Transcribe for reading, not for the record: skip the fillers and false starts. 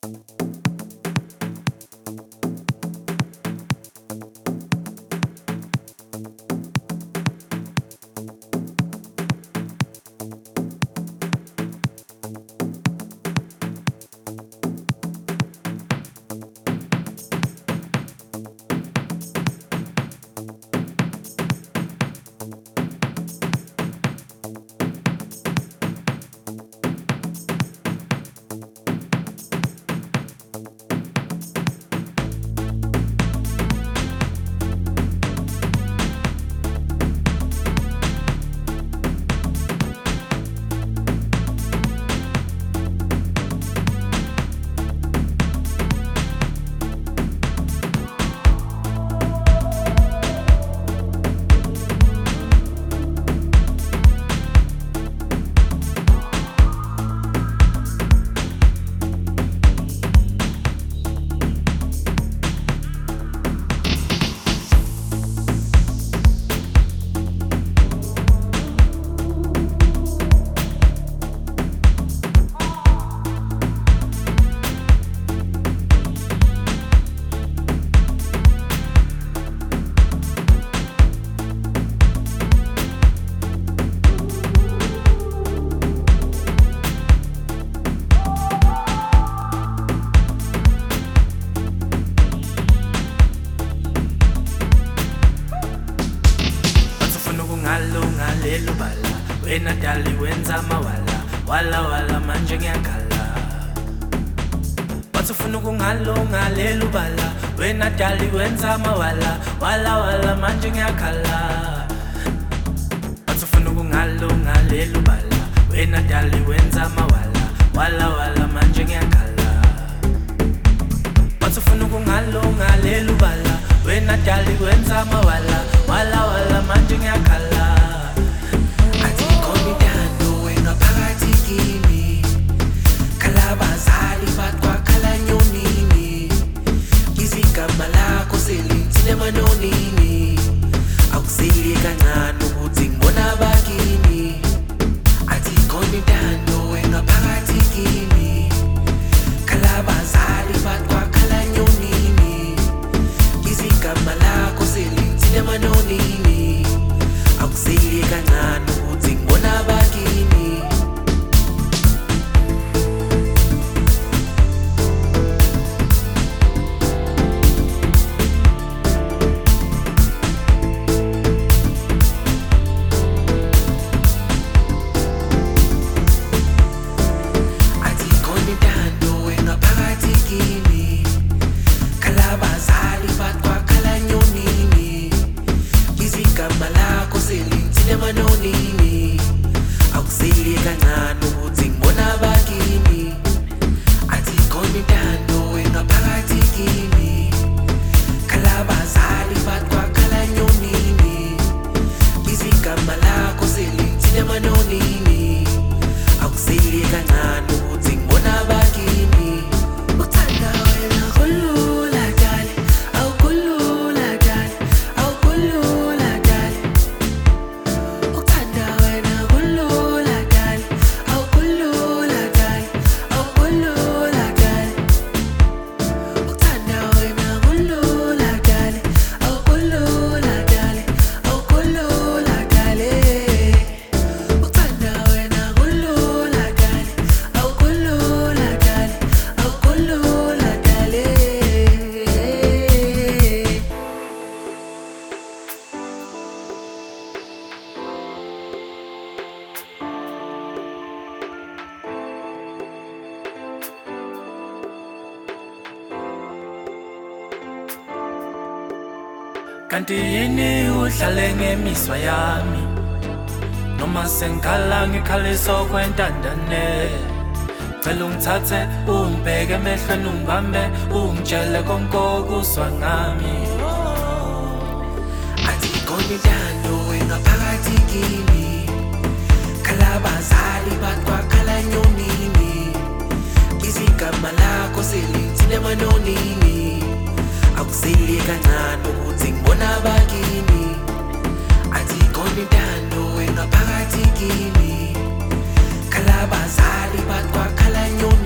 Wena dali wenza mawala wala wala manje ngiyakhala Wathi ufuna ukungalunga lelu bala Wena dali wenza mawala wala wala manje ngiyakhala Wathi ufuna ukungalunga lelu bala Wena dali wenza mawala wala wala manje ngiyakhala Wathi ufuna ukungalunga lelu bala Wena dali wenza mawala wala wala manje ngiyakhala Kalabazali batwa kalanyonini Izigama lakho selithile manonini Akusili kancane ukuthi ngibona bakini Athi khona intando engaphakathi kimi Kalabazali batwa kalanyonini Izigama lakho selithile manonini Akusili kancane ukuthi ngibona bakini Manonini akusili kancane ukuthi ngibona bakini athi khona intando engaphakathi kimi kalabazali batwa kalanyonini izigama lakho selithile manonini akusili kancane ukuthi ngibona bakini uthanda wena kulula dali awukulula dali awukulula dali Kanti yini uhlale ngemiswa yami Noma sengikhala ngikhalisa kwentandane Cela ungithathe ungibheke emehlweni ungibambe ungitshele konke okuswa ngami Athi khona intando engaphakathi kimi Kalabazali batwa kalanyonini Izigama lakho selithile manonini Akusili kancane ukuthi ngibona bakini Athi khona intando engaphakathi kimi Kalabazali batwa kalanyonini